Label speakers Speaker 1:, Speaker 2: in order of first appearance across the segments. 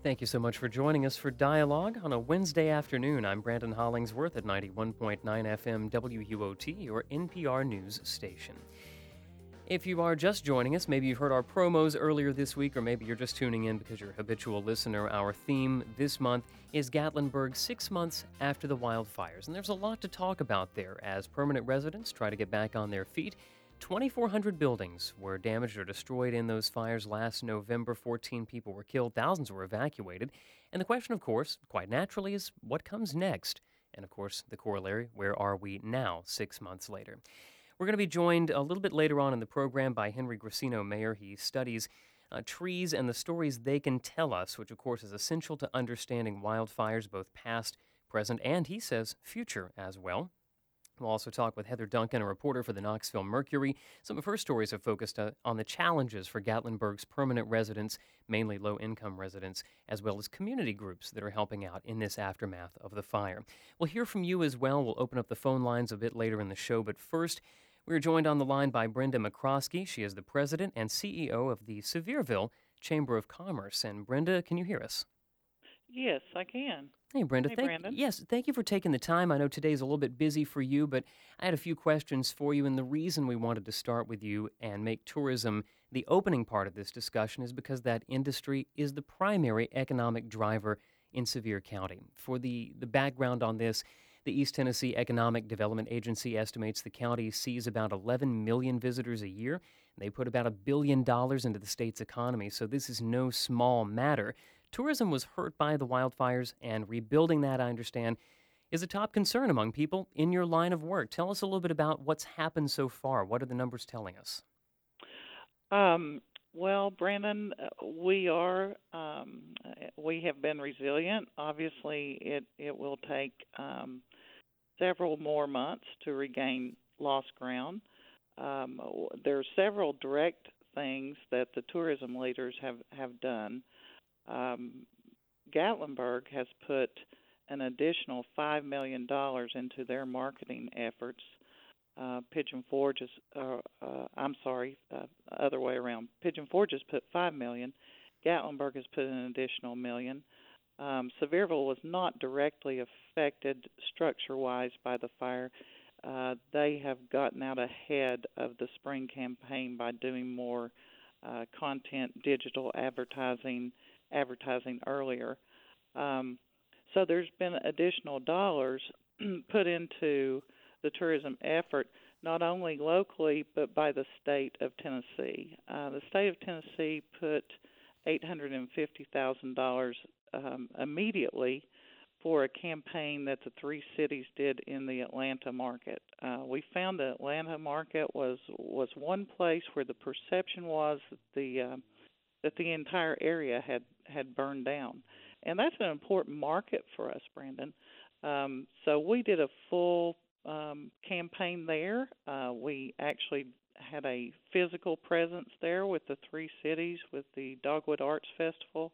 Speaker 1: Thank you so much for joining us for Dialogue on a Wednesday afternoon. I'm Brandon Hollingsworth at 91.9 FM WUOT, your NPR news station. If you are just joining us, maybe you've heard our promos earlier this week, or maybe you're just tuning in because you're a habitual listener. Our theme this month is Gatlinburg 6 months after the wildfires. And there's a lot to talk about there as permanent residents try to get back on their feet. 2,400 buildings were damaged or destroyed in those fires last November. 14 people were killed, thousands were evacuated. And the question, of course, quite naturally, is what comes next? And of course, the corollary, where are we now, 6 months later? We're going to be joined a little bit later on in the program by Henry Gracino Mayer. He studies trees and the stories they can tell us, which of course is essential to understanding wildfires, both past, present, and he says future as well. We'll also talk with Heather Duncan, a reporter for the Knoxville Mercury. Some of her stories have focused on the challenges for Gatlinburg's permanent residents, mainly low-income residents, as well as community groups that are helping out in this aftermath of the fire. We'll hear from you as well. We'll open up the phone lines a bit later in the show, but first, we're joined on the line by Brenda McCroskey. She is the president and CEO of the Sevierville Chamber of Commerce. And Brenda, can you hear us?
Speaker 2: Yes, I can.
Speaker 1: Hey, Brenda.
Speaker 2: Hey, Brandon.
Speaker 1: Yes, thank you for taking the time. I know today's a little bit busy for you, but I had a few questions for you, and the reason we wanted to start with you and make tourism the opening part of this discussion is because that industry is the primary economic driver in Sevier County. For the background on this, the East Tennessee Economic Development Agency estimates the county sees about 11 million visitors a year. They put about $1 billion into the state's economy, so this is no small matter. Tourism was hurt by the wildfires, and rebuilding that, I understand, is a top concern among people in your line of work. Tell us a little bit about what's happened so far. What are the numbers telling us?
Speaker 2: Well, Brandon, we have been resilient. Obviously, it will take several more months to regain lost ground. There are several direct things that the tourism leaders have done. Gatlinburg has put an additional $5 million into their marketing efforts. Pigeon Forge is, other way around. Pigeon Forge has put $5 million. Gatlinburg has put an additional $1 million. Sevierville was not directly affected structure-wise by the fire. They have gotten out ahead of the spring campaign by doing more content, digital advertising earlier. So there's been additional dollars put into the tourism effort, not only locally but by the state of Tennessee. The state of Tennessee put $850,000 immediately for a campaign that the three cities did in the Atlanta market. We found the Atlanta market was one place where the perception was that the entire area had burned down. And that's an important market for us, Brandon. So we did a full campaign there. We actually had a physical presence there with the three cities, with the Dogwood Arts Festival.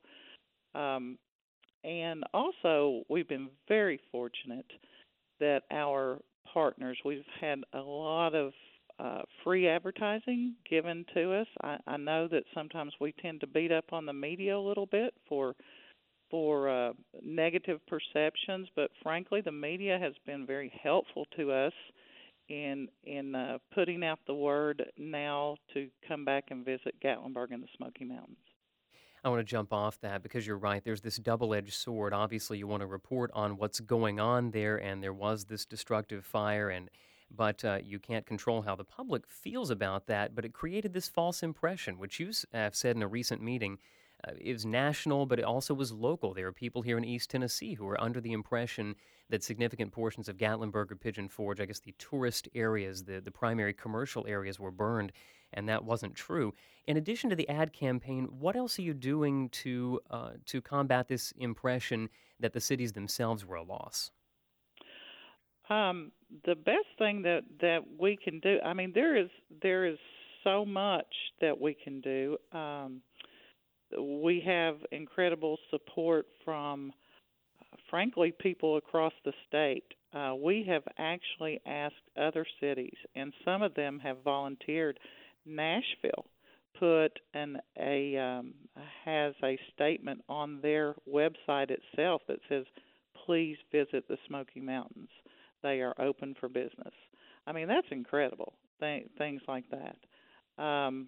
Speaker 2: And also, we've been very fortunate that our partners, we've had a lot of free advertising given to us. I know that sometimes we tend to beat up on the media a little bit for negative perceptions, but frankly, the media has been very helpful to us in putting out the word now to come back and visit Gatlinburg and the Smoky Mountains.
Speaker 1: I want to jump off that because you're right. There's this double-edged sword. Obviously, you want to report on what's going on there, and there was this destructive fire, but you can't control how the public feels about that. But it created this false impression, which you have said in a recent meeting. It was national, but it also was local. There are people here in East Tennessee who are under the impression that significant portions of Gatlinburg or Pigeon Forge, I guess the tourist areas, the primary commercial areas were burned, and that wasn't true. In addition to the ad campaign, what else are you doing to combat this impression that the cities themselves were a loss?
Speaker 2: The best thing that we can do, I mean, there is so much that we can do. We have incredible support from, frankly, people across the state. We have actually asked other cities, and some of them have volunteered. Nashville put has a statement on their website itself that says, "Please visit the Smoky Mountains. They are open for business." I mean, that's incredible. Things like that. Um,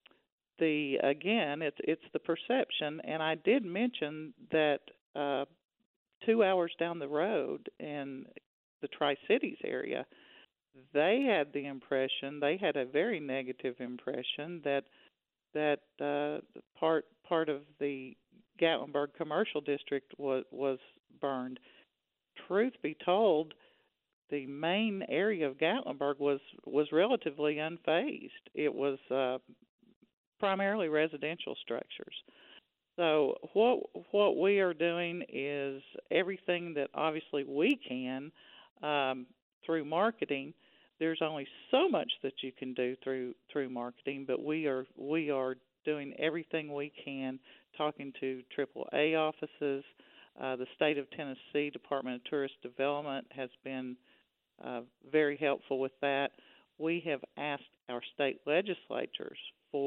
Speaker 2: it's the perception, and I did mention that 2 hours down the road in the Tri-Cities area, they had a very negative impression that part of the Gatlinburg commercial district was burned. Truth be told, the main area of Gatlinburg was relatively unfazed. It was primarily residential structures. So what we are doing is everything that obviously we can through marketing. There's only so much that you can do through marketing, but we are doing everything we can, talking to AAA offices. The state of Tennessee Department of Tourist Development has been very helpful with that. We have asked our state legislators,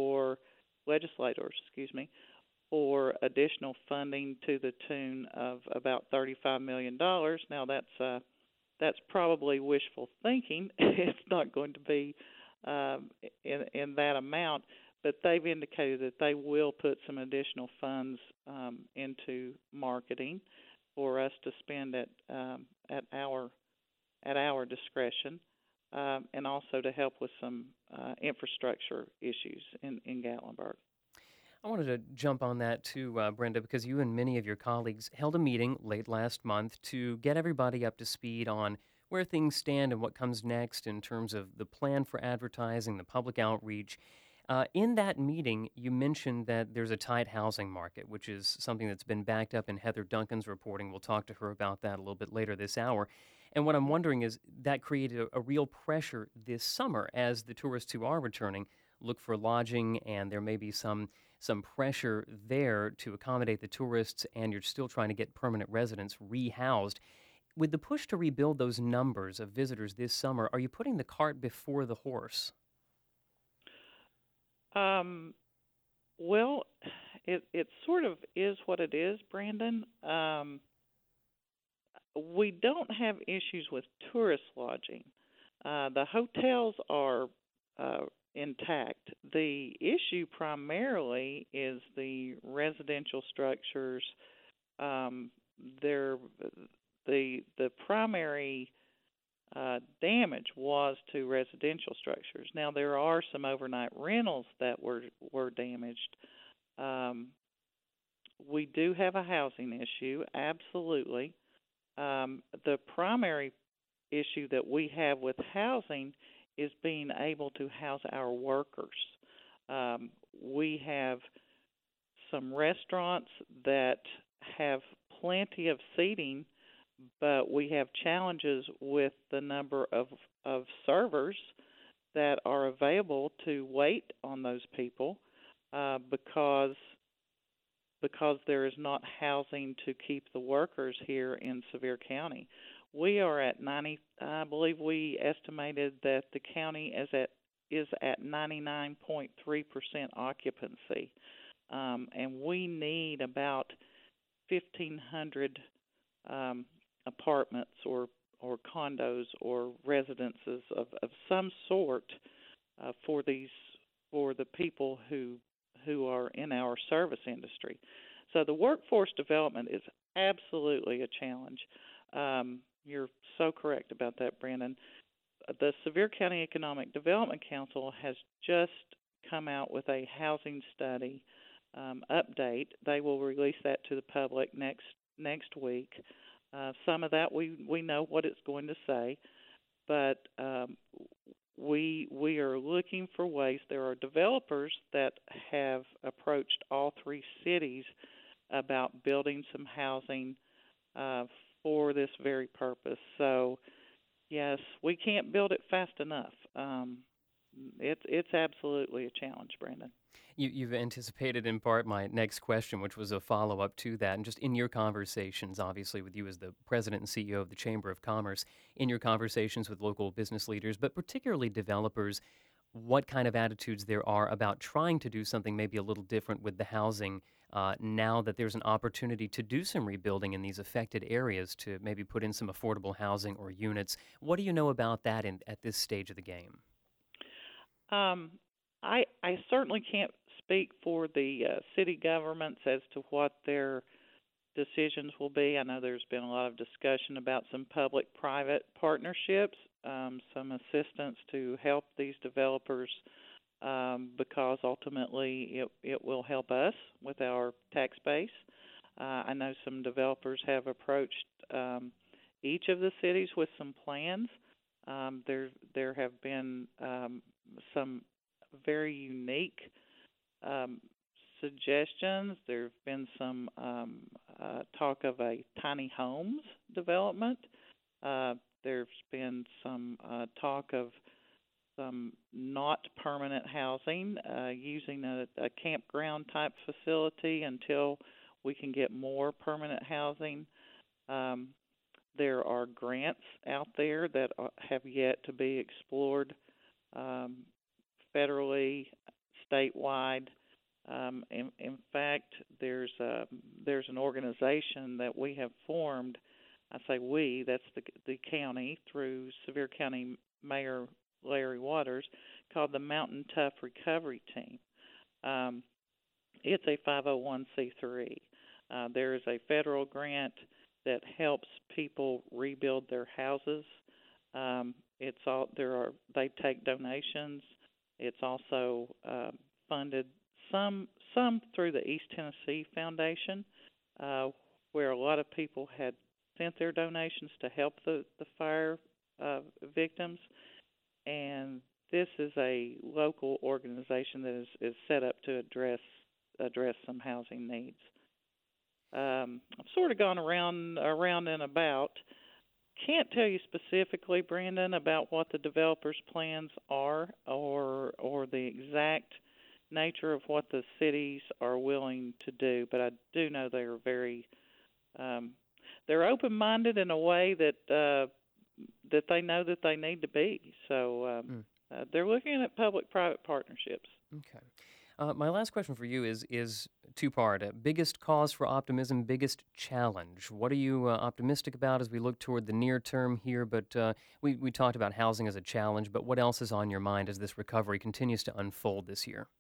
Speaker 2: for additional funding to the tune of about $35 million. Now that's probably wishful thinking. It's not going to be in that amount, but they've indicated that they will put some additional funds into marketing for us to spend at our discretion, and also to help with some infrastructure issues in Gatlinburg.
Speaker 1: I wanted to jump on that too, Brenda, because you and many of your colleagues held a meeting late last month to get everybody up to speed on where things stand and what comes next in terms of the plan for advertising, the public outreach. In that meeting, you mentioned that there's a tight housing market, which is something that's been backed up in Heather Duncan's reporting. We'll talk to her about that a little bit later this hour. And what I'm wondering is that created a real pressure this summer as the tourists who are returning look for lodging, and there may be some pressure there to accommodate the tourists, and you're still trying to get permanent residents rehoused. With the push to rebuild those numbers of visitors this summer, are you putting the cart before the horse?
Speaker 2: Well, it sort of is what it is, Brandon. We don't have issues with tourist lodging. The hotels are intact. The issue primarily is the residential structures. The primary damage was to residential structures. Now there are some overnight rentals that were damaged. We do have a housing issue, absolutely. The primary issue that we have with housing is being able to house our workers. We have some restaurants that have plenty of seating, but we have challenges with the number of servers that are available to wait on those people because there is not housing to keep the workers here in Sevier County. We are at 90. I believe we estimated that the county is at 99.3% occupancy, and we need about 1,500 apartments or condos or residences of some sort for the people who are in our service industry. So the workforce development is absolutely a challenge. You're so correct about that, Brandon. The Sevier County Economic Development Council has just come out with a housing study update. They will release that to the public next week. Some of that we know what it's going to say, but we are looking for ways. There are developers that have approached all three cities about building some housing for this very purpose. So, yes, we can't build it fast enough. It's absolutely a challenge, Brandon.
Speaker 1: You've anticipated in part my next question, which was a follow-up to that. And just in your conversations, obviously with you as the president and CEO of the Chamber of Commerce, in your conversations with local business leaders, but particularly developers, what kind of attitudes there are about trying to do something maybe a little different with the housing now that there's an opportunity to do some rebuilding in these affected areas to maybe put in some affordable housing or units. What do you know about that at this stage of the game?
Speaker 2: Um, I certainly can't speak for the city governments as to what their decisions will be. I know there's been a lot of discussion about some public-private partnerships, some assistance to help these developers because ultimately it will help us with our tax base. I know some developers have approached each of the cities with some plans. There have been some very unique um, suggestions. There have been some talk of a tiny homes development. There's been some talk of some not permanent housing, using a campground type facility until we can get more permanent housing. Um, there are grants out there that have yet to be explored um, federally, statewide. In fact, there's an organization that we have formed. I say we, that's the county through Sevier County Mayor Larry Waters, called the Mountain Tough Recovery Team. It's a 501c3. There is a federal grant that helps people rebuild their houses. They take donations. It's also funded some through the East Tennessee Foundation, where a lot of people had sent their donations to help the fire victims. And this is a local organization that is set up to address some housing needs. I've sort of gone around and about. Can't tell you specifically, Brandon, about what the developers' plans are or the exact nature of what the cities are willing to do, but I do know they are very they're open-minded in a way that they know that they need to be. So they're looking at public-private partnerships.
Speaker 1: Okay. My last question for you is two-part. Biggest cause for optimism, biggest challenge. What are you optimistic about as we look toward the near term here? But we talked about housing as a challenge, but what else is on your mind as this recovery continues to unfold this year?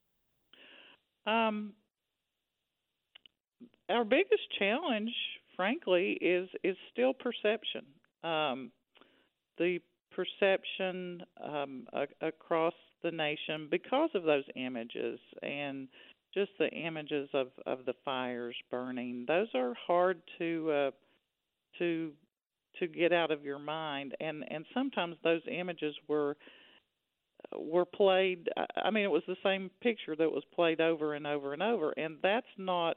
Speaker 2: Our biggest challenge, frankly, is still perception. The perception across the nation because of those images and just the images of the fires burning. Those are hard to get out of your mind, and sometimes those images were played. I mean, it was the same picture that was played over and over and over, and that's not.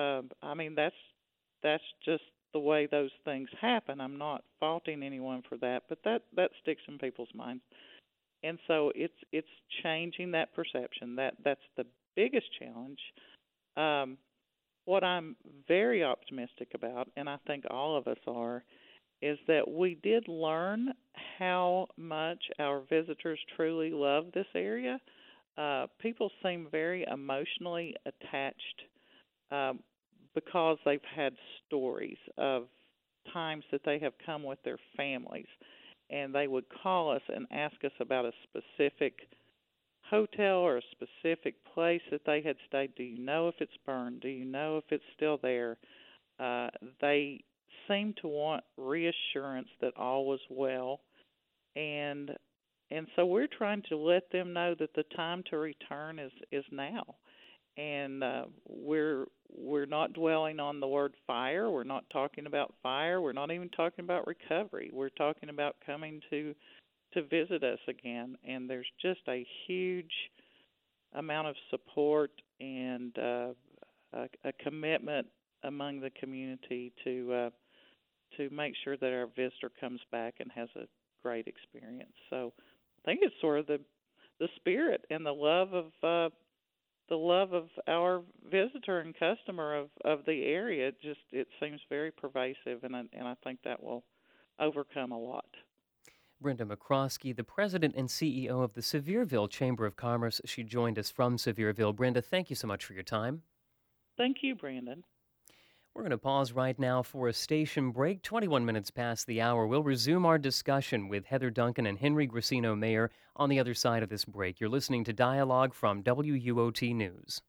Speaker 2: That's just the way those things happen. I'm not faulting anyone for that, but that sticks in people's minds, and so it's changing that perception. That's the biggest challenge. What I'm very optimistic about, and I think all of us are, is that we did learn how much our visitors truly love this area. People seem very emotionally attached because they've had stories of times that they have come with their families, and they would call us and ask us about a specific hotel or a specific place that they had stayed. Do you know if it's burned? Do you know if it's still there? They seem to want reassurance that all was well, and so we're trying to let them know that the time to return is now. And we're not dwelling on the word fire. We're not talking about fire. We're not even talking about recovery. We're talking about coming to visit us again. And there's just a huge amount of support and a commitment among the community to make sure that our visitor comes back and has a great experience. So I think it's sort of the spirit and the love of our visitor and customer of the area. It seems very pervasive, and I think that will overcome a lot.
Speaker 1: Brenda McCroskey, the president and CEO of the Sevierville Chamber of Commerce. She joined us from Sevierville. Brenda, thank you so much for your time.
Speaker 2: Thank you, Brandon.
Speaker 1: We're going to pause right now for a station break. 21 minutes past the hour. We'll resume our discussion with Heather Duncan and Henry Gracino Mayer on the other side of this break. You're listening to Dialogue from WUOT News.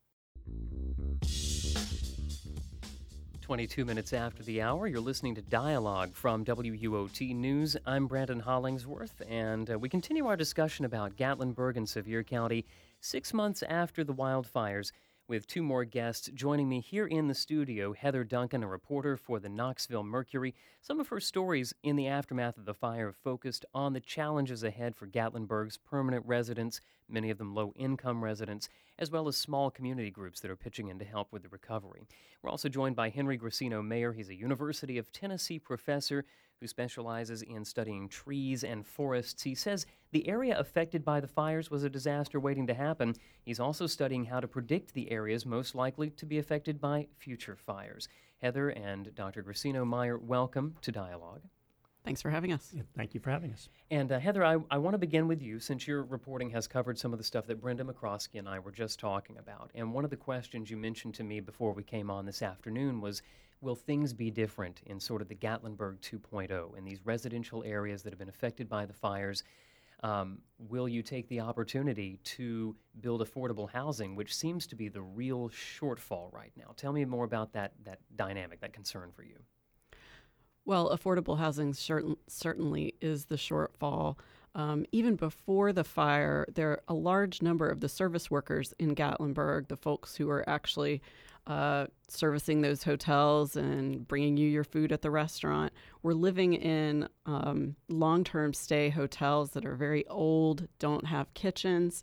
Speaker 1: 22 minutes after the hour, you're listening to Dialogue from WUOT News. I'm Brandon Hollingsworth, and we continue our discussion about Gatlinburg and Sevier County 6 months after the wildfires, with two more guests joining me here in the studio. Heather Duncan, a reporter for the Knoxville Mercury. Some of her stories in the aftermath of the fire focused on the challenges ahead for Gatlinburg's permanent residents, many of them low-income residents, as well as small community groups that are pitching in to help with the recovery. We're also joined by Henry Gracino Mayer. He's a University of Tennessee professor who specializes in studying trees and forests. He says the area affected by the fires was a disaster waiting to happen. He's also studying how to predict the areas most likely to be affected by future fires. Heather and Dr. Gracino Mayer, welcome to Dialogue.
Speaker 3: Thanks for having us.
Speaker 4: Yeah, thank you for having us.
Speaker 1: And Heather, I want to begin with you, since your reporting has covered some of the stuff that Brenda McCroskey and I were just talking about. And one of the questions you mentioned to me before we came on this afternoon was, will things be different in sort of the Gatlinburg 2.0, in these residential areas that have been affected by the fires? Will you take the opportunity to build affordable housing, which seems to be the real shortfall right now? Tell me more about that dynamic, that concern for you.
Speaker 3: Well, affordable housing certainly is the shortfall. Even before the fire, there are a large number of the service workers in Gatlinburg, the folks who are actually servicing those hotels and bringing you your food at the restaurant, were living in long-term stay hotels that are very old, don't have kitchens,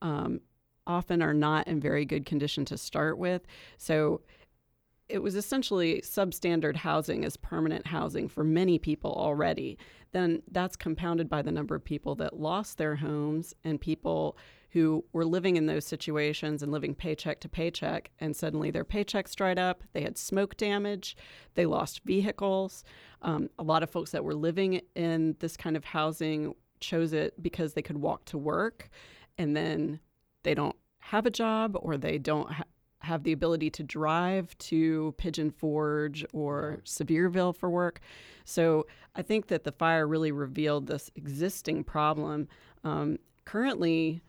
Speaker 3: often are not in very good condition to start with. So it was essentially substandard housing as permanent housing for many people already. Then that's compounded by the number of people that lost their homes and people who were living in those situations and living paycheck to paycheck, and suddenly their paychecks dried up. They had smoke damage. They lost vehicles. A lot of folks that were living in this kind of housing chose it because they could walk to work, and then they don't have a job, or they don't have the ability to drive to Pigeon Forge or Sevierville for work. So I think that the fire really revealed this existing problem. Currently,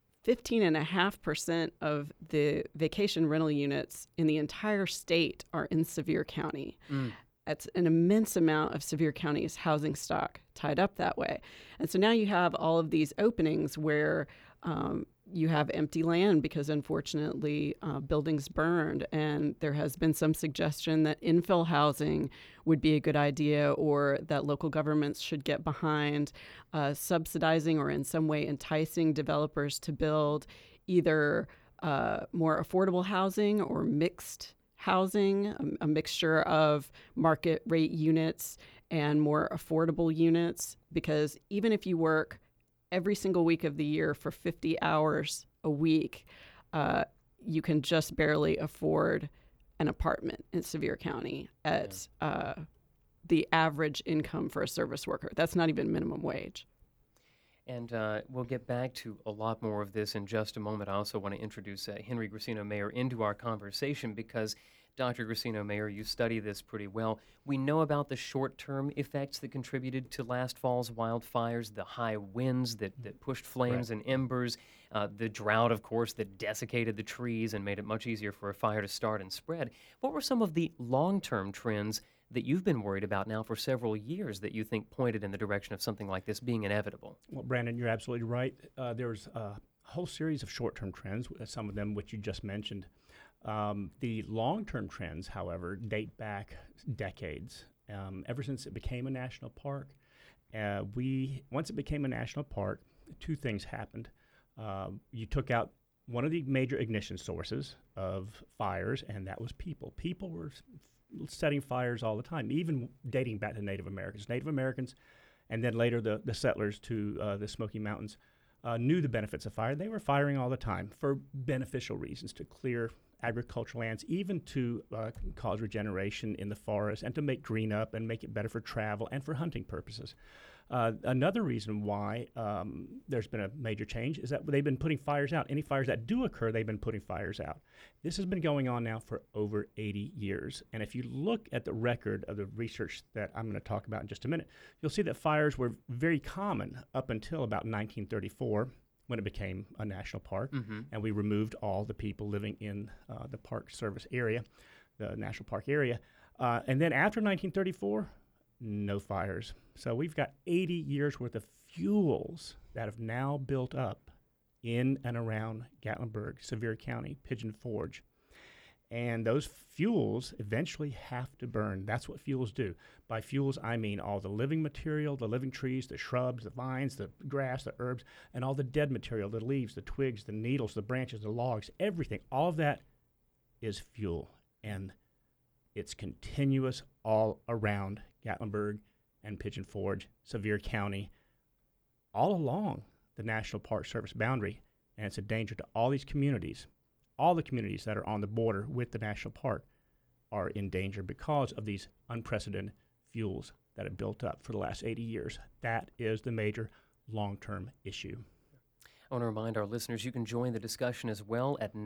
Speaker 3: 15.5% of the vacation rental units in the entire state are in Sevier County. That's an immense amount of Sevier County's housing stock tied up that way. And so now you have all of these openings where you have empty land because, unfortunately, buildings burned, and there has been some suggestion that infill housing would be a good idea, or that local governments should get behind subsidizing or in some way enticing developers to build either more affordable housing or mixed housing, a mixture of market rate units and more affordable units, because even if you work every single week of the year for 50 hours a week, you can just barely afford an apartment in Sevier County at the average income for a service worker. That's not even minimum wage.
Speaker 1: And we'll get back to a lot more of this in just a moment. I also want to introduce Henry Gracino Mayer into our conversation because, Dr. Gracino Mayer, you study this pretty well. We know about the short-term effects that contributed to last fall's wildfires, the high winds that pushed flames and embers, the drought, of course, that desiccated the trees and made it much easier for a fire to start and spread. What were some of the long-term trends that you've been worried about now for several years that you think pointed in the direction of something like this being inevitable?
Speaker 4: Well, Brandon, you're absolutely right. There's a whole series of short-term trends, some of them which you just mentioned. The long-term trends, however, date back decades. Ever since it became a national park, once it became a national park, two things happened. You took out one of the major ignition sources of fires, and that was people. People were setting fires all the time, even dating back to Native Americans. Native Americans, and then later the settlers to the Smoky Mountains, knew the benefits of fire. They were firing all the time for beneficial reasons, to clear agricultural lands, even to cause regeneration in the forest and to make green up and make it better for travel and for hunting purposes. Another reason why there's been a major change is that they've been putting fires out. Any fires that do occur, they've been putting fires out. This has been going on now for over 80 years. And if you look at the record of the research that I'm going to talk about in just a minute, you'll see that fires were very common up until about 1934 when it became a national park. And we removed all the people living in the Park Service area, the national park area. And then after 1934, no fires. So we've got 80 years worth of fuels that have now built up in and around Gatlinburg, Sevier County, Pigeon Forge. And those fuels eventually have to burn. That's what fuels do. By fuels, I mean all the living material, the living trees, the shrubs, the vines, the grass, the herbs, and all the dead material, the leaves, the twigs, the needles, the branches, the logs, everything. All of that is fuel. And it's continuous all around Gatlinburg and Pigeon Forge, Sevier County, all along the National Park Service boundary. And it's a danger to all these communities. All the communities that are on the border with the national park are in danger because of these unprecedented fuels that have built up for the last 80 years. That is the major long-term issue.
Speaker 1: I want to remind our listeners you can join the discussion as well at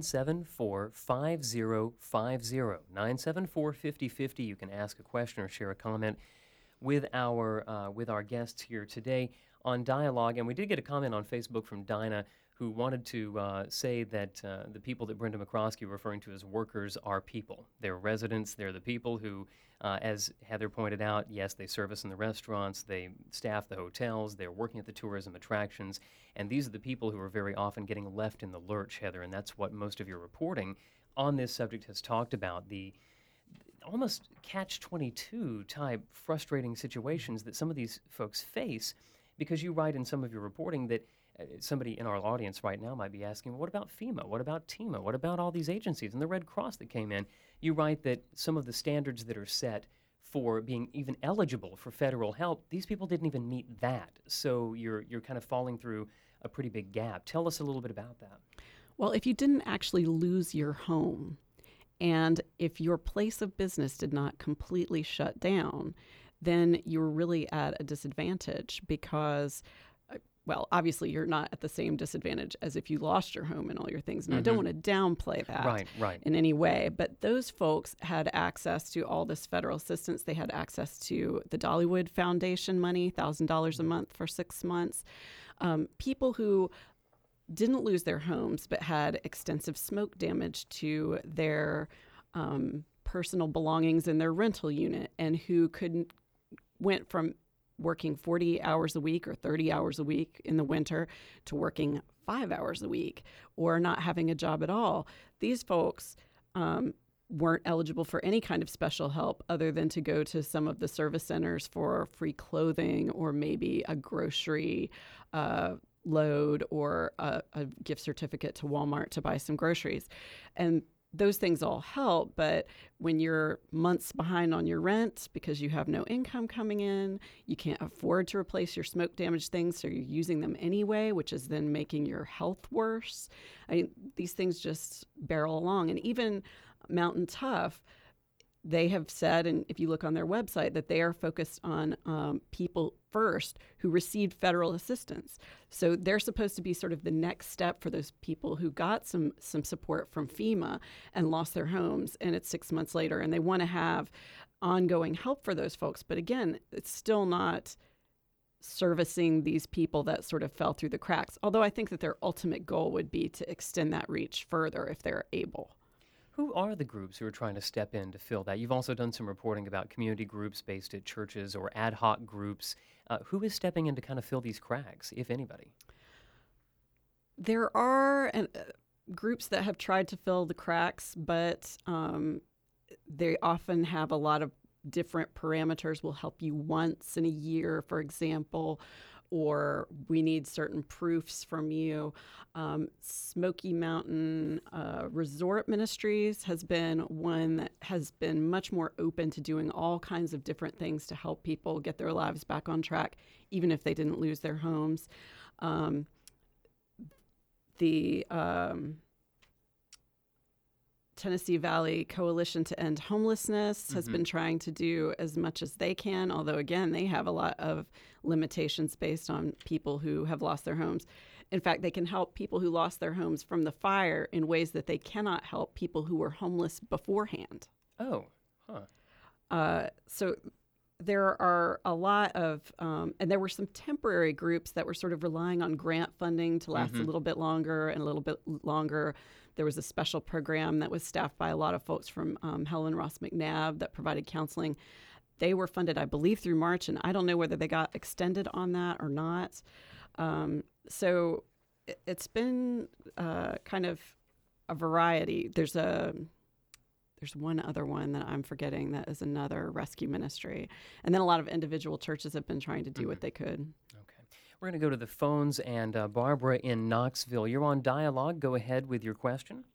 Speaker 1: 974-5050. 974-5050. You can ask a question or share a comment with our guests here today on Dialogue. And we did get a comment on Facebook from Dinah, who wanted to say that the people that Brenda McCroskey referring to as workers are people. They're residents. They're the people who, as Heather pointed out, yes, they service in the restaurants, they staff the hotels, they're working at the tourism attractions, and these are the people who are very often getting left in the lurch, Heather, and that's what most of your reporting on this subject has talked about, the almost catch-22 type frustrating situations that some of these folks face, because you write in some of your reporting that somebody in our audience right now might be asking, well, what about FEMA? What about TEMA? What about all these agencies and the Red Cross that came in? You write that some of the standards that are set for being even eligible for federal help, these people didn't even meet that. So you're kind of falling through a pretty big gap. Tell us a little bit about that.
Speaker 3: Well, if you didn't actually lose your home, and if your place of business did not completely shut down, then you're really at a disadvantage because, well, obviously you're not at the same disadvantage as if you lost your home and all your things. And I don't want to downplay that in any way. But those folks had access to all this federal assistance. They had access to the Dollywood Foundation money, $1,000 a month for 6 months. People who didn't lose their homes but had extensive smoke damage to their personal belongings in their rental unit, and who went from working 40 hours a week or 30 hours a week in the winter to working 5 hours a week or not having a job at all. These folks weren't eligible for any kind of special help other than to go to some of the service centers for free clothing or maybe a grocery load or a gift certificate to Walmart to buy some groceries. And those things all help, but when you're months behind on your rent because you have no income coming in, you can't afford to replace your smoke damaged things, so you're using them anyway, which is then making your health worse. These things just barrel along. And even Mountain Tough, they have said, and if you look on their website, that they are focused on people first who received federal assistance. So they're supposed to be sort of the next step for those people who got some support from FEMA and lost their homes, and it's 6 months later, and they want to have ongoing help for those folks. But again, it's still not servicing these people that sort of fell through the cracks, although I think that their ultimate goal would be to extend that reach further if they're able.
Speaker 1: Who are the groups who are trying to step in to fill that? You've also done some reporting about community groups based at churches or ad hoc groups. Who is stepping in to kind of fill these cracks, if anybody?
Speaker 3: There are groups that have tried to fill the cracks, but they often have a lot of different parameters. Will help you once in a year, for example, or we need certain proofs from you. Smoky Mountain Resort Ministries has been one that has been much more open to doing all kinds of different things to help people get their lives back on track, even if they didn't lose their homes. The Tennessee Valley Coalition to End Homelessness has been trying to do as much as they can, although, again, they have a lot of limitations based on people who have lost their homes. In fact, they can help people who lost their homes from the fire in ways that they cannot help people who were homeless beforehand.
Speaker 1: Oh, huh.
Speaker 3: So there are a lot of, and there were some temporary groups that were sort of relying on grant funding to last a little bit longer and a little bit longer. There was a special program that was staffed by a lot of folks from Helen Ross McNabb that provided counseling. They were funded, I believe, through March, and I don't know whether they got extended on that or not. So it's been kind of a variety. There's one other one that I'm forgetting that is another rescue ministry. And then a lot of individual churches have been trying to do what they could.
Speaker 1: Okay. We're going to go to the phones, and Barbara in Knoxville, you're on Dialogue. Go ahead with your question.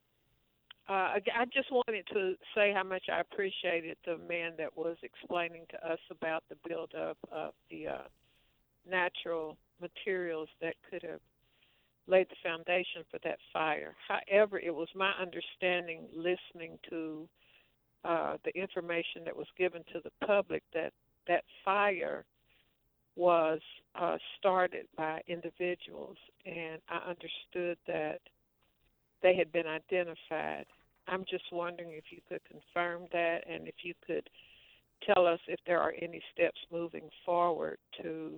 Speaker 5: I just wanted to say how much I appreciated the man that was explaining to us about the buildup of the natural materials that could have laid the foundation for that fire. However, it was my understanding, listening to the information that was given to the public, that that fire was started by individuals, and I understood that they had been identified. I'm just wondering if you could confirm that, and if you could tell us if there are any steps moving forward to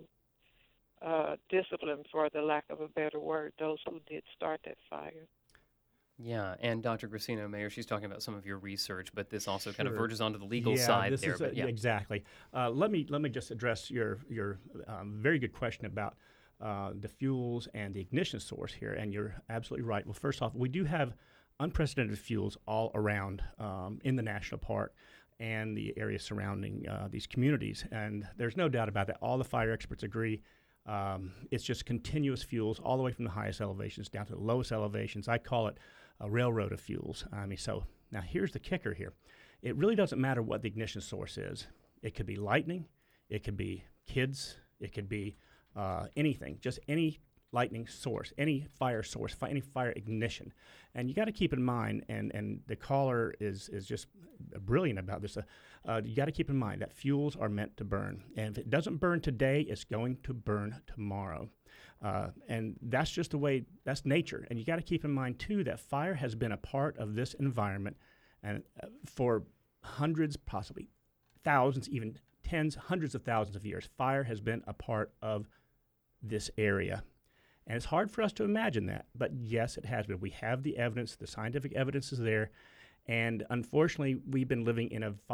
Speaker 5: discipline, for the lack of a better word, those who did start that fire.
Speaker 1: Yeah, and Dr. Gracino, Mayor, she's talking about some of your research, but this also kind of
Speaker 4: Sure.
Speaker 1: verges onto the legal side there.
Speaker 4: Exactly. Let me just address your very good question about the fuels and the ignition source here, and you're absolutely right. Well, first off, we do have unprecedented fuels all around in the national park and the area surrounding these communities, and there's no doubt about that. All the fire experts agree. It's just continuous fuels all the way from the highest elevations down to the lowest elevations. I call it a railroad of fuels. So now here's the kicker here. It really doesn't matter what the ignition source is. It could be lightning. It could be kids. It could be anything, just any lightning source, any fire source, any fire ignition. And you got to keep in mind, and the caller is just brilliant about this, you got to keep in mind that fuels are meant to burn. And if it doesn't burn today, it's going to burn tomorrow. And that's just the way, that's nature. And you got to keep in mind, too, that fire has been a part of this environment and for hundreds, possibly thousands, even tens, hundreds of thousands of years. Fire has been a part of this area. And it's hard for us to imagine that, but yes, it has been. We have the evidence, the scientific evidence is there, and unfortunately, we've been living in a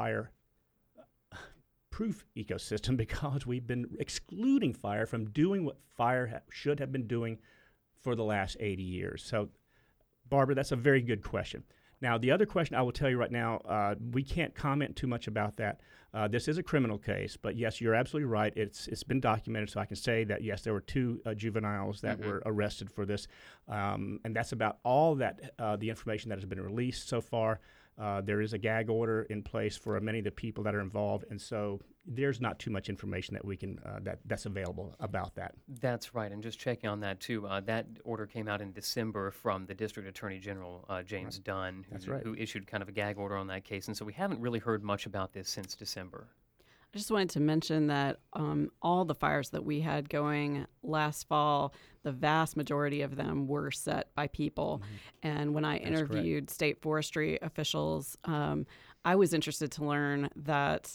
Speaker 4: fire-proof ecosystem because we've been excluding fire from doing what fire should have been doing for the last 80 years. So, Barbara, that's a very good question. Now, the other question I will tell you right now, we can't comment too much about that. This is a criminal case, but yes, you're absolutely right. It's been documented, so I can say that, yes, there were two juveniles that were arrested for this, and that's about all that the information that has been released so far. There is a gag order in place for many of the people that are involved, and so there's not too much information that we can that's available about that.
Speaker 1: That's right, and just checking on that too. That order came out in December from the District Attorney General James Dunn, who issued kind of a gag order on that case, and so we haven't really heard much about this since December.
Speaker 3: I just wanted to mention that all the fires that we had going last fall, the vast majority of them were set by people. And when I interviewed state forestry officials, I was interested to learn that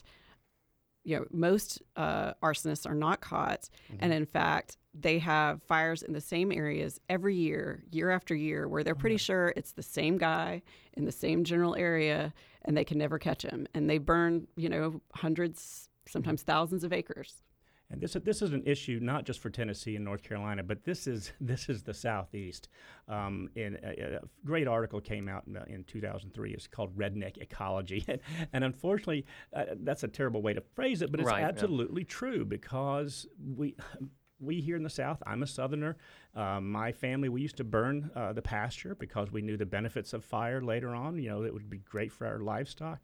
Speaker 3: most arsonists are not caught. And in fact, they have fires in the same areas every year, year after year, where they're pretty sure it's the same guy in the same general area, and they can never catch him. And they burn, hundreds, sometimes thousands of acres.
Speaker 4: And this is an issue not just for Tennessee and North Carolina, but this is the Southeast. In a great article came out in 2003. It's called Redneck Ecology, and unfortunately, that's a terrible way to phrase it, but it's absolutely true because we here in the South, I'm a Southerner. My family, we used to burn the pasture because we knew the benefits of fire later on. It would be great for our livestock.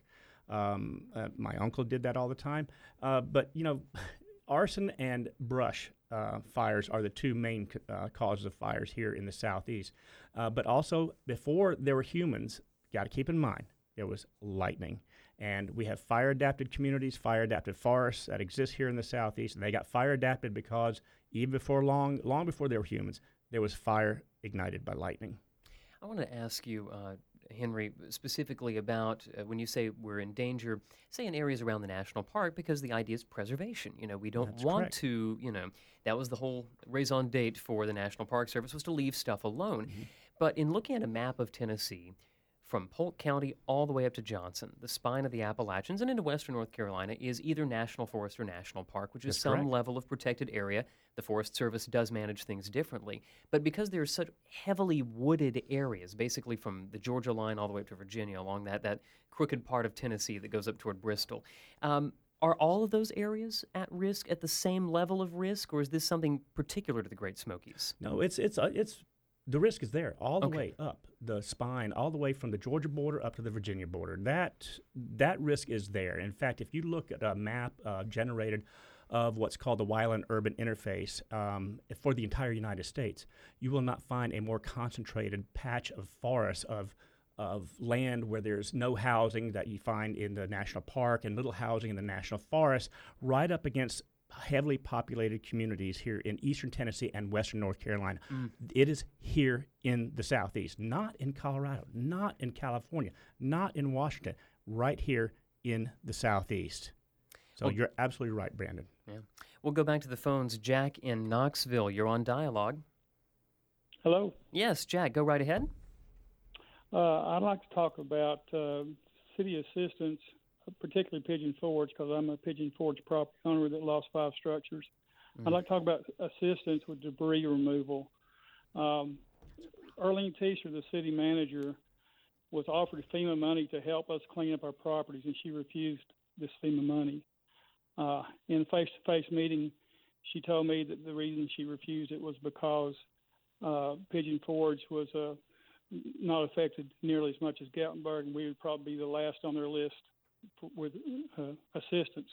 Speaker 4: My uncle did that all the time. But arson and brush fires are the two main causes of fires here in the Southeast. But also, before there were humans, got to keep in mind, there was lightning. And we have fire-adapted communities, fire-adapted forests that exist here in the Southeast, and they got fire-adapted because even before long before there were humans, there was fire ignited by lightning.
Speaker 1: I want to ask you, Henry, specifically about when you say we're in danger, say in areas around the national park, because the idea is preservation. We don't
Speaker 4: That's
Speaker 1: want
Speaker 4: correct.
Speaker 1: to, that was the whole raison d'etre for the National Park Service, was to leave stuff alone.
Speaker 4: Mm-hmm.
Speaker 1: But in looking at a map of Tennessee, from Polk County all the way up to Johnson, the spine of the Appalachians and into western North Carolina is either national forest or national park, which is
Speaker 4: That's
Speaker 1: some
Speaker 4: correct.
Speaker 1: level of protected area. The Forest Service does manage things differently. But because there are such heavily wooded areas, basically from the Georgia line all the way up to Virginia, along that crooked part of Tennessee that goes up toward Bristol, are all of those areas at risk, at the same level of risk, or is this something particular to the Great Smokies?
Speaker 4: No, it's the risk is there all the
Speaker 1: Okay.
Speaker 4: way up the spine, all the way from the Georgia border up to the Virginia border. That risk is there. In fact, if you look at a map generated of what's called the Wyland Urban Interface for the entire United States, you will not find a more concentrated patch of forest of land where there's no housing that you find in the national park and little housing in the national forest, right up against heavily populated communities here in eastern Tennessee and western North Carolina. It is here in the Southeast, not in Colorado, not in California, not in Washington, right here in the Southeast. So
Speaker 1: Well-
Speaker 4: you're absolutely right, Brandon.
Speaker 1: Yeah. We'll go back to the phones. Jack in Knoxville, you're on Dialogue.
Speaker 6: Hello.
Speaker 1: Yes, Jack, go right ahead.
Speaker 6: I'd like to talk about city assistance, particularly Pigeon Forge, because I'm a Pigeon Forge property owner that lost 5 structures. I'd like to talk about assistance with debris removal. Arlene Teaser, the city manager, was offered FEMA money to help us clean up our properties, and she refused this FEMA money. In a face-to-face meeting, she told me that the reason she refused it was because Pigeon Forge was not affected nearly as much as Gatlinburg, and we would probably be the last on their list with assistance.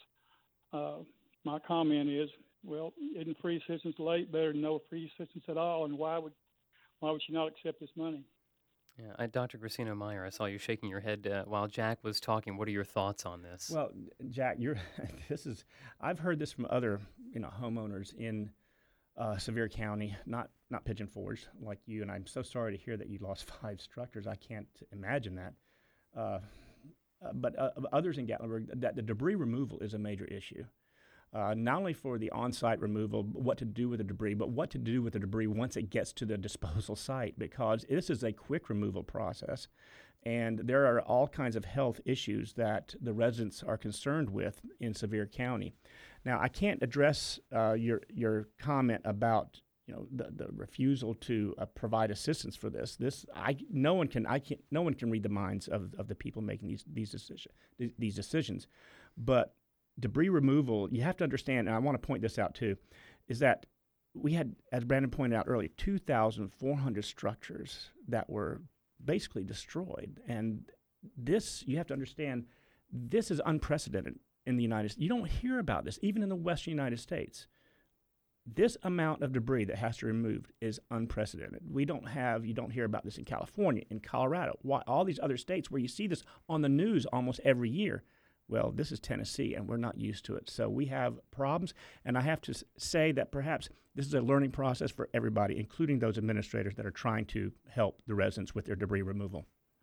Speaker 6: My comment is, well, isn't free assistance late better than no free assistance at all? And why would she not accept this money?
Speaker 1: Yeah, Dr. Gracino Meyer, I saw you shaking your head while Jack was talking. What are your thoughts on this?
Speaker 4: Well, Jack, I've heard this from other homeowners in Sevier County, not Pigeon Forge like you, and I'm so sorry to hear that you lost 5 structures. I can't imagine that. But others in Gatlinburg, that the debris removal is a major issue. Not only for the on-site removal, what to do with the debris, but what to do with the debris once it gets to the disposal site, because this is a quick removal process. And there are all kinds of health issues that the residents are concerned with in Sevier County. Now, I can't address your comment about the refusal to provide assistance for this. No one can read the minds of the people making these decisions. But debris removal, you have to understand, and I want to point this out too, is that we had, as Brandon pointed out earlier, 2,400 structures that were basically destroyed. And this, you have to understand, this is unprecedented in the United States. You don't hear about this, even in the Western United States. This amount of debris that has to be removed is unprecedented. You don't hear about this in California, in Colorado, all these other states where you see this on the news almost every year. Well, this is Tennessee, and we're not used to it. So we have problems, and I have to say that perhaps this is a learning process for everybody, including those administrators that are trying to help the residents with their debris removal.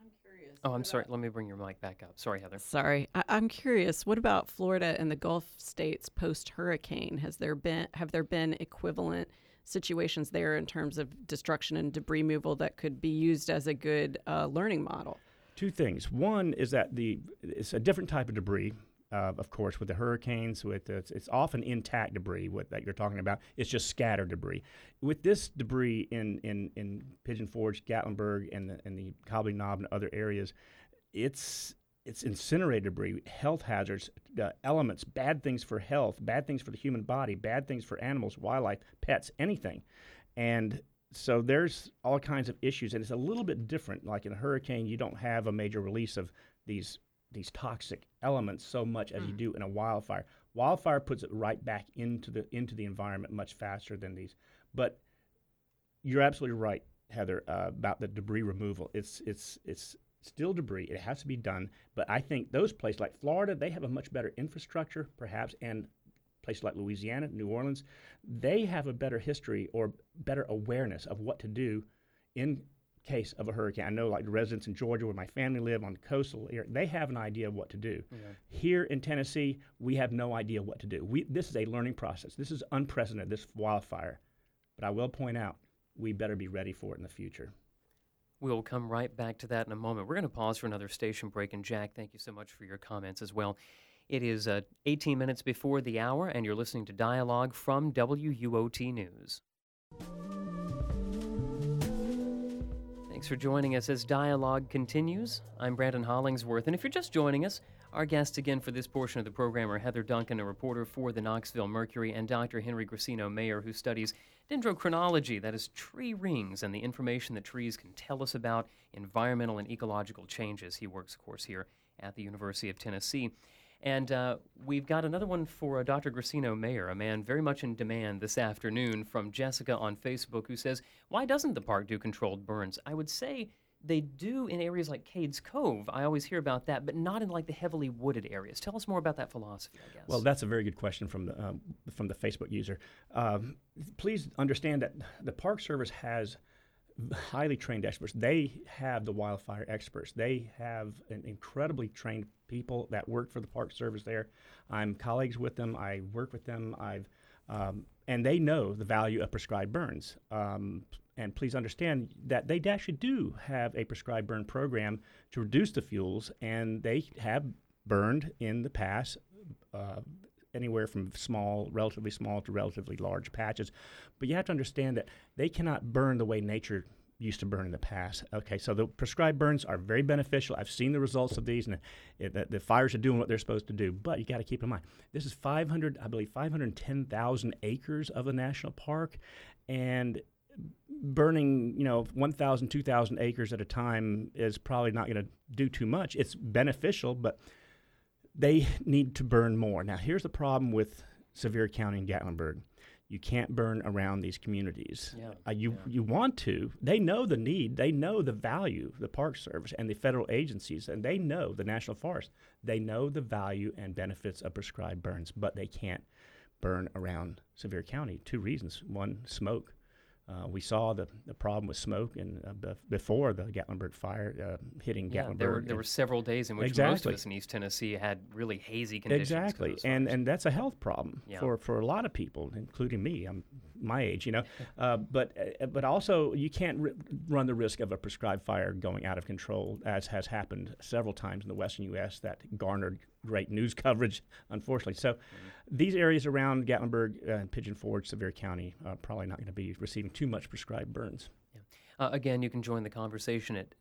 Speaker 1: Oh, I'm sorry. Let me bring your mic back up. Sorry, Heather.
Speaker 3: Sorry. I'm curious, what about Florida and the Gulf states post-hurricane? Have there been equivalent situations there in terms of destruction and debris removal that could be used as a good learning model?
Speaker 4: 2 things. One is that it's a different type of debris, of course, with the hurricanes. It's often intact debris that you're talking about. It's just scattered debris. With this debris in Pigeon Forge, Gatlinburg, and the Cobbly Knob and other areas, it's incinerated debris, health hazards, elements, bad things for health, bad things for the human body, bad things for animals, wildlife, pets, anything. And so there's all kinds of issues, and it's a little bit different. Like in a hurricane, you don't have a major release of these toxic elements so much as you do in a wildfire. Wildfire puts it right back into the environment much faster than these. But you're absolutely right, Heather, about the debris removal. It's still debris. It has to be done. But I think those places like Florida, they have a much better infrastructure, perhaps, and places like Louisiana, New Orleans, they have a better history or better awareness of what to do in case of a hurricane. I know, like the residents in Georgia where my family live on the coastal area, they have an idea of what to do. Yeah. Here in Tennessee, we have no idea what to do. This is a learning process. This is unprecedented, this wildfire. But I will point out, we better be ready for it in the future.
Speaker 1: We'll come right back to that in a moment. We're going to pause for another station break. And Jack, thank you so much for your comments as well. It is 18 minutes before the hour, and you're listening to Dialogue from WUOT News. Thanks for joining us as Dialogue continues. I'm Brandon Hollingsworth, and if you're just joining us, our guests again for this portion of the program are Heather Duncan, a reporter for the Knoxville Mercury, and Dr. Henry Gracino-Mayer, who studies dendrochronology, that is tree rings, and the information that trees can tell us about environmental and ecological changes. He works, of course, here at the University of Tennessee. And we've got another one for Dr. Gracino-Mayer, a man very much in demand this afternoon, from Jessica on Facebook, who says, why doesn't the park do controlled burns? I would say they do in areas like Cades Cove. I always hear about that, but not in like the heavily wooded areas. Tell us more about that philosophy, I guess.
Speaker 4: Well, that's a very good question from the Facebook user. Please understand that the Park Service has highly trained experts. They have the wildfire experts. They have an incredibly trained people that work for the Park Service there. I'm colleagues with them. I work with them. And they know the value of prescribed burns. And please understand that they actually do have a prescribed burn program to reduce the fuels, and they have burned in the past anywhere from relatively small to relatively large patches. But you have to understand that they cannot burn the way nature used to burn in the past. Okay, so the prescribed burns are very beneficial. I've seen the results of these, and the fires are doing what they're supposed to do. But you got to keep in mind, this is 510,000 acres of the national park, and burning, 1,000, 2,000 acres at a time is probably not going to do too much. It's beneficial, but they need to burn more. Now, here's the problem with Sevier County and Gatlinburg. You can't burn around these communities. You want to. They know the need. They know the value, the Park Service and the federal agencies, and they know the National Forest. They know the value and benefits of prescribed burns, but they can't burn around Sevier County. Two reasons. One, smoke. We saw the problem with smoke before the Gatlinburg fire hitting Gatlinburg.
Speaker 1: There were several days in which most of us in East Tennessee had really hazy conditions.
Speaker 4: Exactly, and that's a health problem for a lot of people, including me. I'm my age, but also you can't run the risk of a prescribed fire going out of control, as has happened several times in the western U.S. that garnered great news coverage, unfortunately. So these areas around Gatlinburg and Pigeon Forge, Sevier County, are probably not going to be receiving too much prescribed burns.
Speaker 1: Again, you can join the conversation at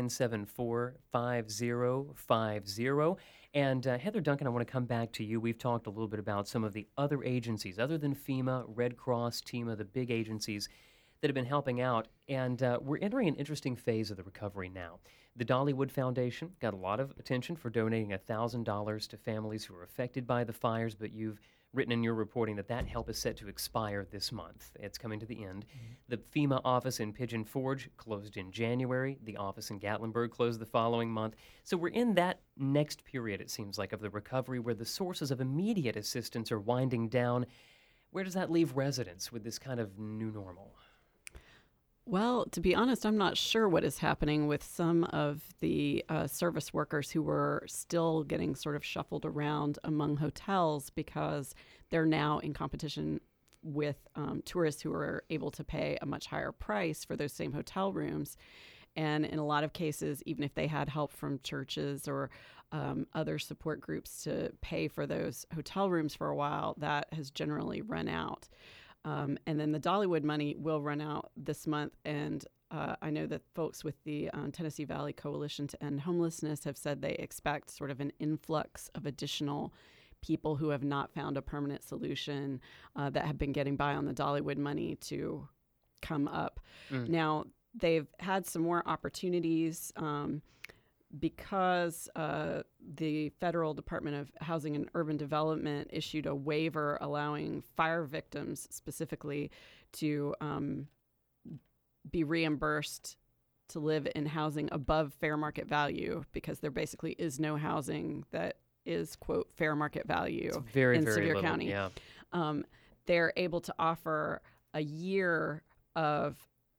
Speaker 1: 974-5050. And Heather Duncan, I want to come back to you. We've talked a little bit about some of the other agencies, other than FEMA, Red Cross, TEMA, the big agencies that have been helping out. And we're entering an interesting phase of the recovery now. The Dollywood Foundation got a lot of attention for donating $1,000 to families who were affected by the fires, but you've written in your reporting that help is set to expire this month. It's coming to the end. The FEMA office in Pigeon Forge closed in January. The office in Gatlinburg closed the following month. So we're in that next period, it seems like, of the recovery where the sources of immediate assistance are winding down. Where does that leave residents with this kind of new normal?
Speaker 3: Well, to be honest, I'm not sure what is happening with some of the service workers who were still getting sort of shuffled around among hotels because they're now in competition with tourists who are able to pay a much higher price for those same hotel rooms. And in a lot of cases, even if they had help from churches or other support groups to pay for those hotel rooms for a while, that has generally run out. And then the Dollywood money will run out this month. And I know that folks with the Tennessee Valley Coalition to End Homelessness have said they expect sort of an influx of additional people who have not found a permanent solution that have been getting by on the Dollywood money to come up. Now, they've had some more opportunities because the Federal Department of Housing and Urban Development issued a waiver allowing fire victims specifically to be reimbursed to live in housing above fair market value, because there basically is no housing that is, quote, fair market value
Speaker 1: It's very,
Speaker 3: in
Speaker 1: very
Speaker 3: Sevier
Speaker 1: little,
Speaker 3: County.
Speaker 1: yeah.
Speaker 3: They're able to offer a year of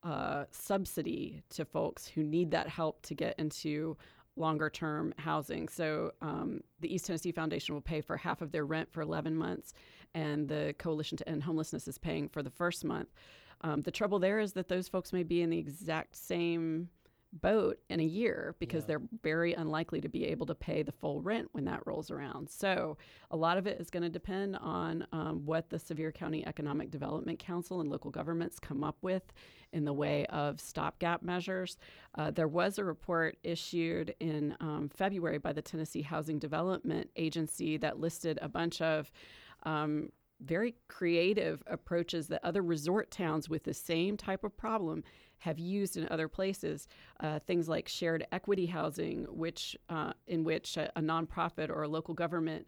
Speaker 3: subsidy to folks who need that help to get into longer-term housing. So the East Tennessee Foundation will pay for half of their rent for 11 months, and the Coalition to End Homelessness is paying for the first month. The trouble there is that those folks may be in the exact same boat in a year, because they're very unlikely to be able to pay the full rent when that rolls around. So a lot of it is going to depend on what the Sevier County Economic Development Council and local governments come up with in the way of stopgap measures. There was a report issued in February by the Tennessee Housing Development Agency that listed a bunch of very creative approaches that other resort towns with the same type of problem have used in other places. Things like shared equity housing, in which a nonprofit or a local government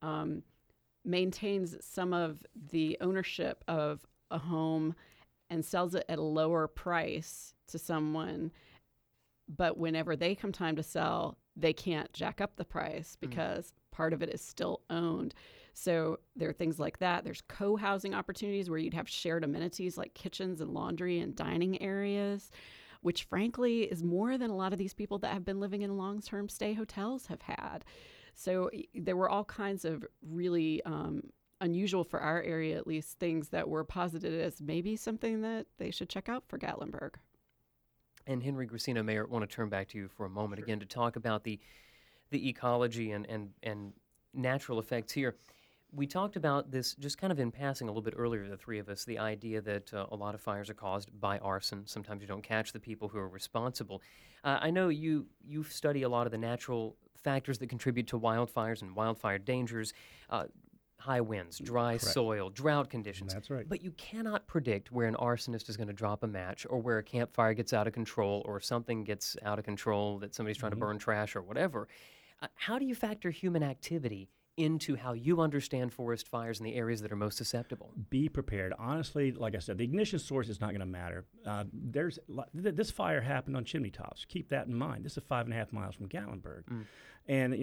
Speaker 3: maintains some of the ownership of a home and sells it at a lower price to someone. But whenever they come time to sell, they can't jack up the price because part of it is still owned. So there are things like that. There's co-housing opportunities where you'd have shared amenities like kitchens and laundry and dining areas, which frankly is more than a lot of these people that have been living in long-term stay hotels have had. So there were all kinds of really unusual, for our area at least, things that were posited as maybe something that they should check out for Gatlinburg.
Speaker 1: And Henry Gracino, Mayor, I want to turn back to you for a moment again to talk about the ecology and natural effects here. We talked about this just kind of in passing a little bit earlier, the three of us, the idea that a lot of fires are caused by arson. Sometimes you don't catch the people who are responsible. I know you study a lot of the natural factors that contribute to wildfires and wildfire dangers, high winds, dry soil, drought conditions.
Speaker 4: That's right.
Speaker 1: But you cannot predict where an arsonist is going to drop a match, or where a campfire gets out of control, or something gets out of control, that somebody's trying to burn trash or whatever. How do you factor human activity into how you understand forest fires in the areas that are most susceptible?
Speaker 4: Be prepared. Honestly, like I said, the ignition source is not going to matter. This fire happened on Chimney Tops. Keep that in mind. This is 5.5 miles from Gatlinburg. And,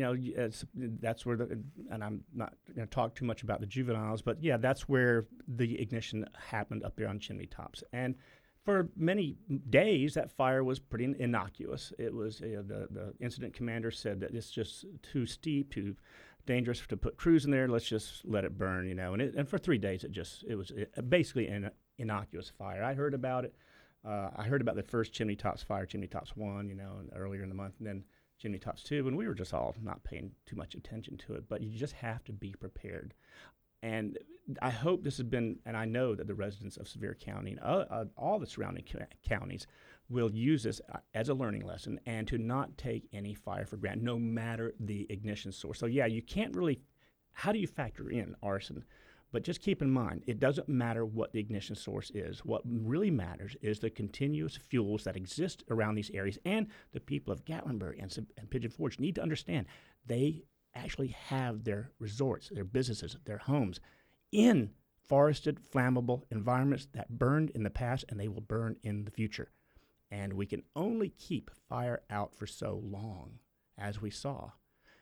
Speaker 4: that's where and I'm not going to talk too much about the juveniles, but yeah, that's where the ignition happened up there on Chimney Tops. And for many days, that fire was pretty innocuous. It was, the incident commander said that it's just too steep, too dangerous to put crews in there. Let's just let it burn, And for 3 days, it was basically an innocuous fire. I heard about it. I heard about the first Chimney Tops fire, Chimney Tops 1, earlier in the month, and then Chimney Tops 2, and we were just all not paying too much attention to it. But you just have to be prepared. And I hope this has been, and I know that the residents of Sevier County and all the surrounding counties will use this as a learning lesson, and to not take any fire for granted, no matter the ignition source. So yeah, you can't really, how do you factor in arson? But just keep in mind, it doesn't matter what the ignition source is. What really matters is the continuous fuels that exist around these areas, and the people of Gatlinburg and Pigeon Forge need to understand they actually have their resorts, their businesses, their homes in forested, flammable environments that burned in the past, and they will burn in the future. And we can only keep fire out for so long, as we saw.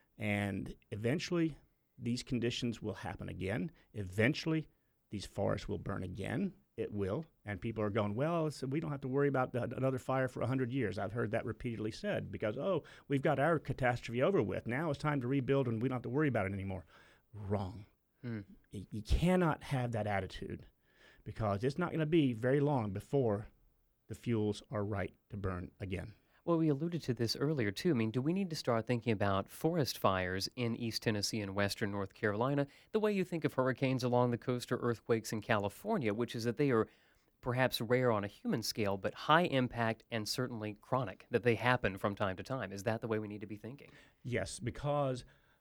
Speaker 4: And eventually, these conditions will happen again. Eventually, these forests will burn again. It will. And people are going, well, we don't have to worry about another fire for 100 years. I've heard that repeatedly said because, we've got our catastrophe over with. Now it's time to rebuild and we don't have to worry about it anymore. Wrong. You cannot have that attitude, because it's not going to be very long before the fuels are right to burn again.
Speaker 1: Well, we alluded to this earlier, too. I mean, do we need to start thinking about forest fires in East Tennessee and western North Carolina the way you think of hurricanes along the coast or earthquakes in California, which is that they are perhaps rare on a human scale, but high impact and certainly chronic, that they happen from time to time? Is that the way we need to be thinking?
Speaker 4: Yes, because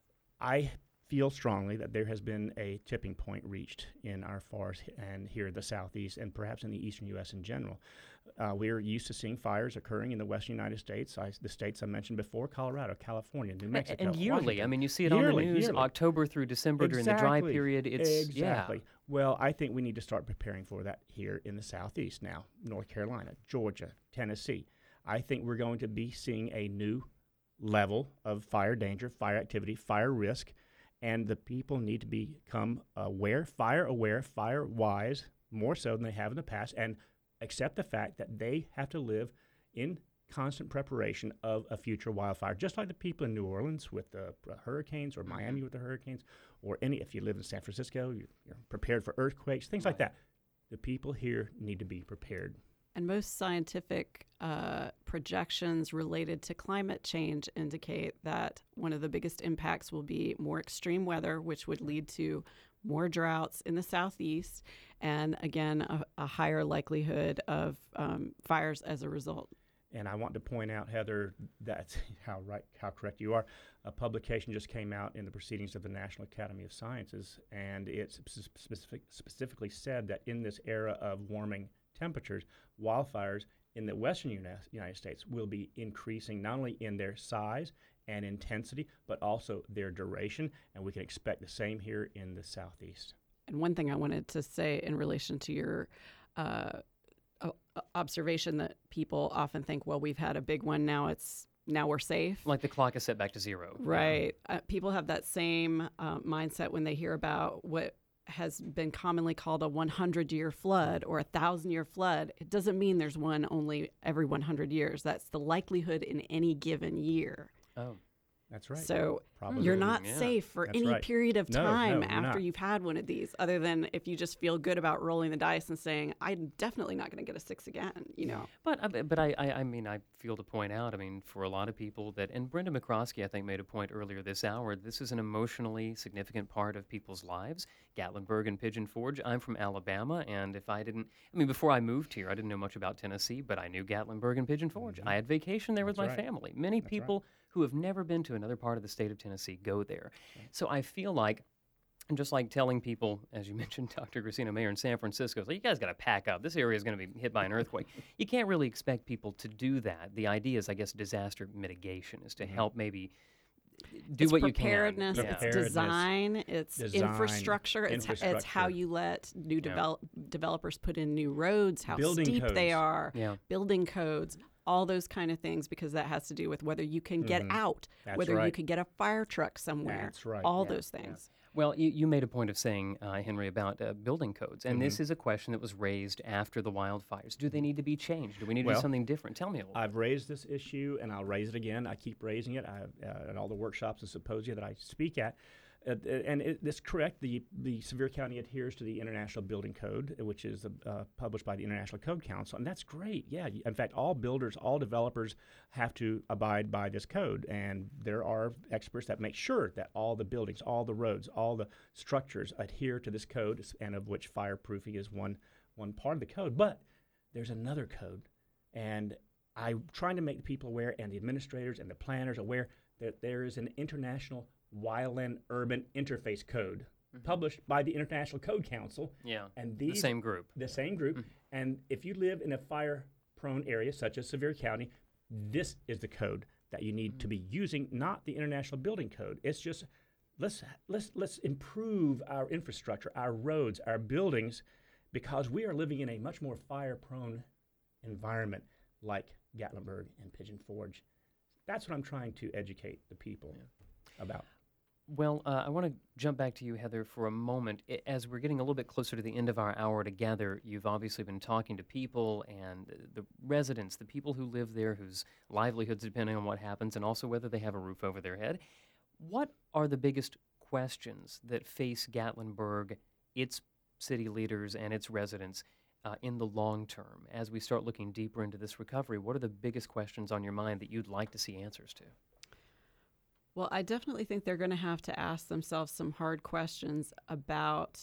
Speaker 4: I feel strongly that there has been a tipping point reached in our forests and here in the southeast and perhaps in the eastern U.S. in general. We're used to seeing fires occurring in the western United States, the states I mentioned before, Colorado, California, New Mexico,
Speaker 1: and yearly.
Speaker 4: Washington.
Speaker 1: I mean, you see it on the news, October through December during the dry period.
Speaker 4: Exactly. Well, I think we need to start preparing for that here in the southeast now, North Carolina, Georgia, Tennessee. I think we're going to be seeing a new level of fire danger, fire activity, fire risk, and the people need to become aware, fire wise, more so than they have in the past, and accept the fact that they have to live in constant preparation of a future wildfire, just like the people in New Orleans with the hurricanes, or Miami with the hurricanes, or if you live in San Francisco, you're prepared for earthquakes, things like that. The people here need to be prepared.
Speaker 3: And most scientific projections related to climate change indicate that one of the biggest impacts will be more extreme weather, which would lead to more droughts in the southeast, and again, a higher likelihood of fires as a result.
Speaker 4: And I want to point out, Heather, that's how correct you are. A publication just came out in the Proceedings of the National Academy of Sciences, and it specifically said that in this era of warming temperatures, wildfires in the western United States will be increasing not only in their size and intensity, but also their duration, and we can expect the same here in the southeast.
Speaker 3: And one thing I wanted to say in relation to your observation that people often think, well, we've had a big one, now we're safe.
Speaker 1: Like the clock is set back to zero.
Speaker 3: Right. People have that same mindset when they hear about what has been commonly called a 100-year flood or a 1,000-year flood. It doesn't mean there's one only every 100 years. That's the likelihood in any given year.
Speaker 1: Oh.
Speaker 4: That's right.
Speaker 3: So
Speaker 4: Probably.
Speaker 3: You're not safe for
Speaker 4: That's
Speaker 3: any
Speaker 4: right.
Speaker 3: period of time
Speaker 4: you're
Speaker 3: after
Speaker 4: not.
Speaker 3: you've had one of these, other than if you just feel good about rolling the dice and saying, I'm definitely not going to get a 6 again,
Speaker 1: But I mean, I feel to point out, I mean, for a lot of people that, and Brenda McCroskey, I think, made a point earlier this hour, this is an emotionally significant part of people's lives. Gatlinburg and Pigeon Forge. I'm from Alabama, and before I moved here, I didn't know much about Tennessee, but I knew Gatlinburg and Pigeon Forge. I had vacation there with my family. Many people who have never been to another part of the state of Tennessee go there. So I feel like, and just like telling people, as you mentioned, Dr. Gracino, Mayor in San Francisco, so you guys got to pack up. This area is going to be hit by an earthquake. You can't really expect people to do that. The idea is, I guess, disaster mitigation is to help maybe do
Speaker 3: it's
Speaker 1: what you can.
Speaker 3: Preparedness, it's design, it's infrastructure. It's how you let new developers put in new roads, how
Speaker 4: Building
Speaker 3: steep
Speaker 4: codes.
Speaker 3: they are, building codes, all those kind of things, because that has to do with whether you can get out,
Speaker 4: That's
Speaker 3: whether you
Speaker 4: right.
Speaker 3: could get a fire truck somewhere,
Speaker 4: That's right.
Speaker 3: all those things.
Speaker 1: Well, you made a point of saying, Henry, about building codes, and this is a question that was raised after the wildfires. Do they need to be changed? Do we need to do something different? Tell me a little.
Speaker 4: I've raised this issue, and I'll raise it again. I keep raising it at all the workshops and symposia that I speak at. It's correct. The Sevier County adheres to the International Building Code, which is published by the International Code Council, and that's great. Yeah, in fact, all builders, all developers have to abide by this code, and there are experts that make sure that all the buildings, all the roads, all the structures adhere to this code, and of which fireproofing is one part of the code. But there's another code, and I'm trying to make the people aware, and the administrators and the planners aware, that there is an international Wildland Urban Interface Code published by the International Code Council.
Speaker 1: Yeah,
Speaker 4: and
Speaker 1: the same group.
Speaker 4: The same group. And if you live in a fire-prone area such as Sevier County, this is the code that you need to be using, not the International Building Code. It's just let's improve our infrastructure, our roads, our buildings, because we are living in a much more fire-prone environment like Gatlinburg and Pigeon Forge. That's what I'm trying to educate the people about.
Speaker 1: Well, I want to jump back to you, Heather, for a moment. As we're getting a little bit closer to the end of our hour together, you've obviously been talking to people and the residents, the people who live there, whose livelihoods depending on what happens, and also whether they have a roof over their head. What are the biggest questions that face Gatlinburg, its city leaders, and its residents in the long term? As we start looking deeper into this recovery, what are the biggest questions on your mind that you'd like to see answers to?
Speaker 3: Well, I definitely think they're going to have to ask themselves some hard questions about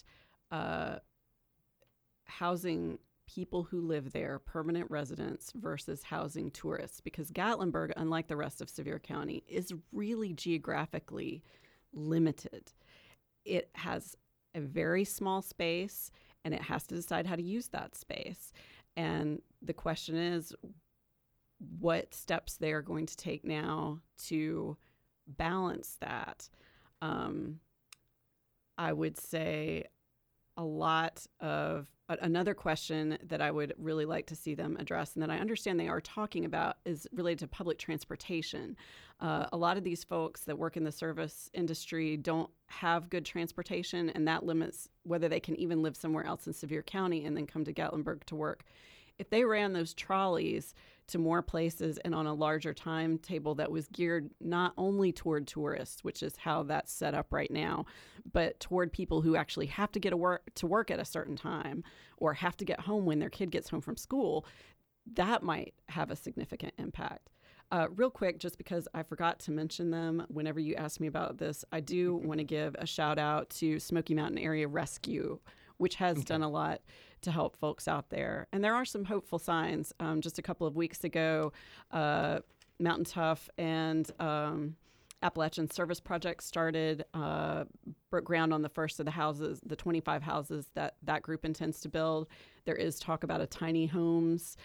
Speaker 3: housing people who live there, permanent residents, versus housing tourists, because Gatlinburg, unlike the rest of Sevier County, is really geographically limited. It has a very small space, and it has to decide how to use that space. And the question is, what steps they are going to take now to balance that. I would say a lot of another question that I would really like to see them address, and that I understand they are talking about, is related to public transportation. A lot of these folks that work in the service industry don't have good transportation, and that limits whether they can even live somewhere else in Sevier County and then come to Gatlinburg to work. If they ran those trolleys to more places and on a larger timetable that was geared not only toward tourists, which is how that's set up right now, but toward people who actually have to get to work at a certain time or have to get home when their kid gets home from school, that might have a significant impact. Real quick, just because I forgot to mention them whenever you asked me about this, I do want to give a shout out to Smoky Mountain Area Rescue, which has done a lot to help folks out there. And there are some hopeful signs. Just a couple of weeks ago, Mountain Tough and Appalachian Service Project started, broke ground on the first of the houses, the 25 houses that group intends to build. There is talk about a tiny homes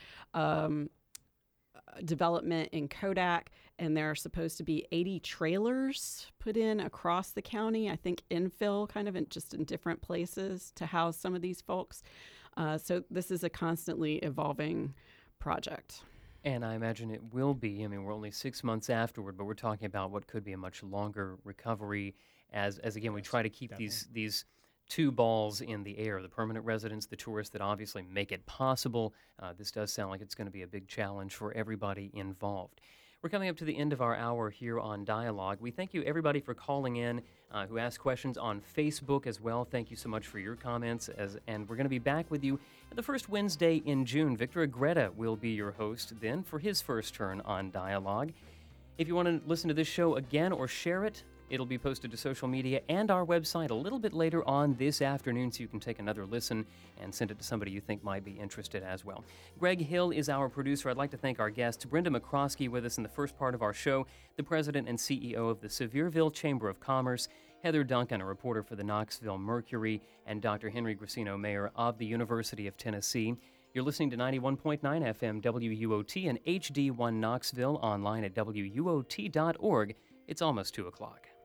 Speaker 3: development in Kodak, and there are supposed to be 80 trailers put in across the county, I think infill, kind of in different places to house some of these folks. So this is a constantly evolving project.
Speaker 1: And I imagine it will be. I mean, we're only 6 months afterward, but we're talking about what could be a much longer recovery as again, we try to keep these two balls in the air, the permanent residents, the tourists that obviously make it possible. This does sound like it's going to be a big challenge for everybody involved. We're coming up to the end of our hour here on Dialogue. We thank you, everybody, for calling in, who asked questions on Facebook as well. Thank you so much for your comments. And we're going to be back with you the first Wednesday in June. Victor Agreda will be your host then for his first turn on Dialogue. If you want to listen to this show again or share it, it'll be posted to social media and our website a little bit later on this afternoon, so you can take another listen and send it to somebody you think might be interested as well. Greg Hill is our producer. I'd like to thank our guest, Brenda McCroskey, with us in the first part of our show, the president and CEO of the Sevierville Chamber of Commerce, Heather Duncan, a reporter for the Knoxville Mercury, and Dr. Henry Gracino, mayor of the University of Tennessee. You're listening to 91.9 FM WUOT and HD1 Knoxville, online at WUOT.org. It's almost 2 o'clock.